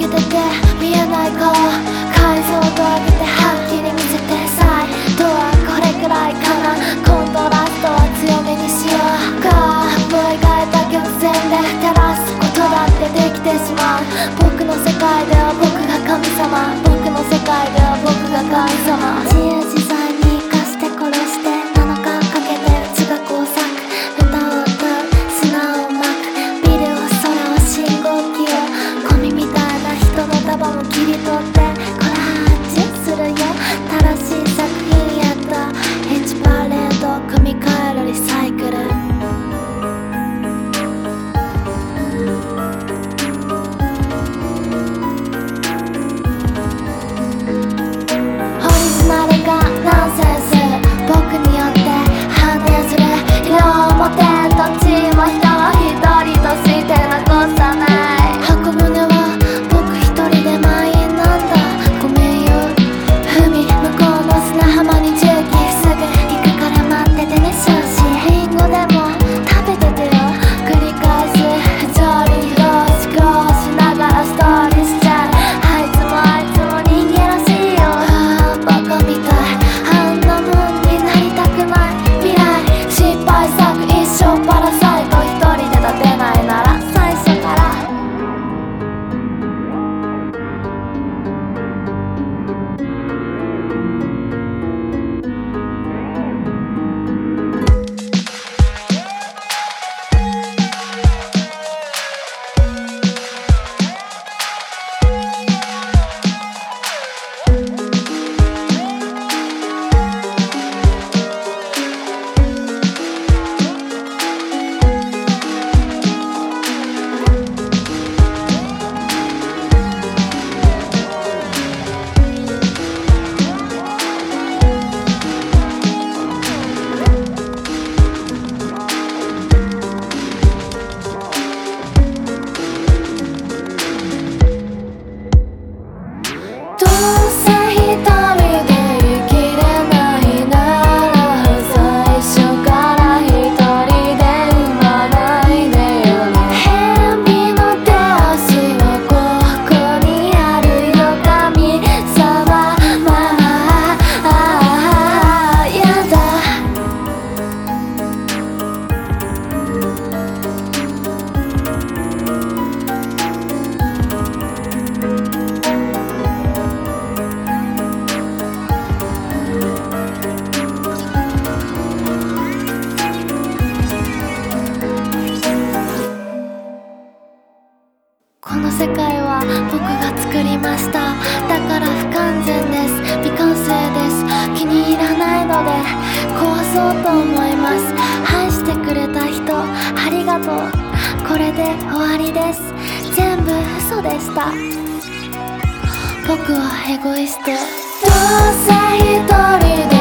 けてて見えない顔、解像度上げてはっきり見せてサイドはこれくらいかな、コントラストは強めにしようか。思い描いた曲線で照らすことだってできてしまう。僕の世界では僕が神様、僕の世界では僕が神様。自由自在に生かして殺して7日かけてうちが工作、歌を歌う砂をまく、ビルを空を信号機をゴミみたいな人の束も切り取ってコラージュするよ。正しい作品やったエッジパレード組み替えるリサイクル。オリジナルがナンセンス、僕によって反映する色表どっちも人一人として残さない。箱舟は僕一人で満員なんだ、ごめんよ。海向こうの砂浜に重機すぐ行くから待っててね少子。リンゴでも食べててよ、繰り返す不条理ゴシゴシしながらストーリーしちゃう。あいつも人間らしいよ。バカみたいあんなもんになりたくない。未来失敗作一生パラサイト、一人で立てないなら最初から。どうせ一人で生きれないなら最初から一人で産まないでよね。蛇の手足はここにあるよ神様。やだ。この世界は僕が作りました。だから不完全です、未完成です。気に入らないので壊そうと思います。愛してくれた人ありがとう。これで終わりです。全部嘘でした。僕はエゴイスト。どうせ一人で